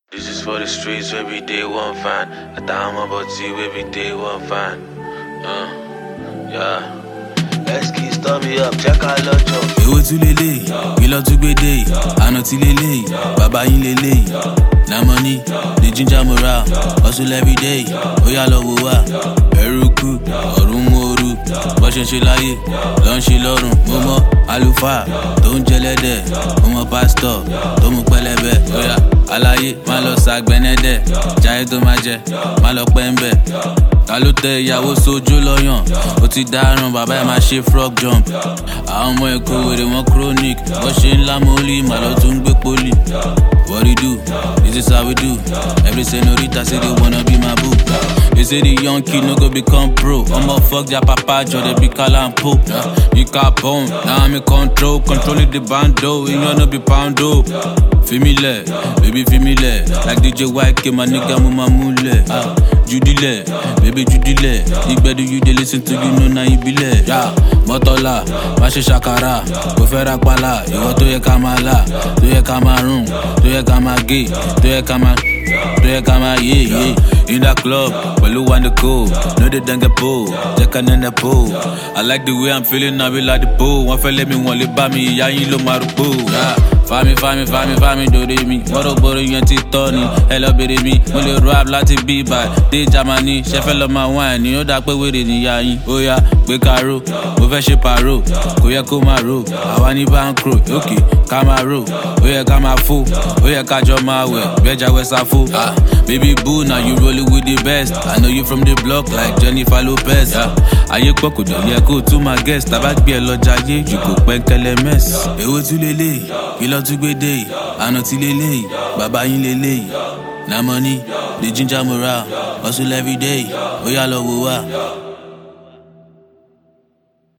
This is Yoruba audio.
This is for the streets, every day one fine. I thought I'm about to every day one fine. Yeah. Let's keep stir me up, check out Lojo. Èwo tún lélẹ̀, kí ló tún gbé dé yìí, àná tí lélẹ̀, bàbá yín lélẹ̀. Na money, the ginger morale, hustle every day, ó yá lọ wò wá. Ẹrú kú, ọ̀run mòoru, bó ṣe ń ṣe láyé, ló ń ṣe lọ́run. Mo mọ àlùfáà tó ń jẹlẹ́dẹ̀, mo mọ pásítọ̀ tó mú pẹlẹbẹ. Ó yá aláyé, má lọ ṣàgbẹ́nẹ́dẹ̀, jáyé tó má jẹ, má lọ pẹ́ ń bẹ̀. Ta ló tẹ ìyàwó sójú lọ́yàn, ó ti dáràn, bàbá ẹ̀ máa ṣe frog jump. Àwọn ọmọ Èkó wèrè wọn chronic, bó ṣe ń lámọ́lì, màá lọ tún gbé pólì. What do you do? This is how we do. Every senorita say they wanna be my boo. They say the young kid no go become pro. I'ma fuck their papa, Joe, they be calling po. You got bone, now I'm in control. Controlling the bando, you know no be poundo. Femile, baby femile. Like DJ YK, my nigga, mama mule. Judile, baby Judile. Big better you they listen to, you know now you be le. Yeah, Motola, Mashi Shakara, Kofera Pala, you go to your Kamala, to your Cameroon, to your Kamagi, to your Kama, yeah. In that club, well, you want to go, no they don't get pulled, they can in the pool. I like the way I'm feeling, I be like the pool. One fella me, one lip by me, yeah, you look my boo. Yeah. Fami, do they me? Moro boro yanti Tony, hello baby me. Only rap láti be by, they Germany. Sheffield of my wine, you know that way with it in yayin. Oh yeah, we caro, we fẹ́ ṣe paro, kò yẹ kó máa ro. Àwa ní bankro, okay, ká máa ro. Ó yẹ ká máa fò, ó yẹ ká jọ máa wẹ̀, bẹ́jà wẹ̀ sáfò. Baby boo, now you rolling with the best. I know you from the block like Jennifer Lopez. Ayé pọ̀ kò dọ̀ yẹ kó tún máa guest. Tàbá gbé ẹ lọ jayé, you go pẹ́ńkẹ́lẹ́ mess. Èwo tún lélẹ̀, kí ló tún gbé dé yìí, àná tí lélẹ̀, bàbá yín lélẹ̀. Na money, the ginger morale, hustle every day, ó yá lọ wò wá.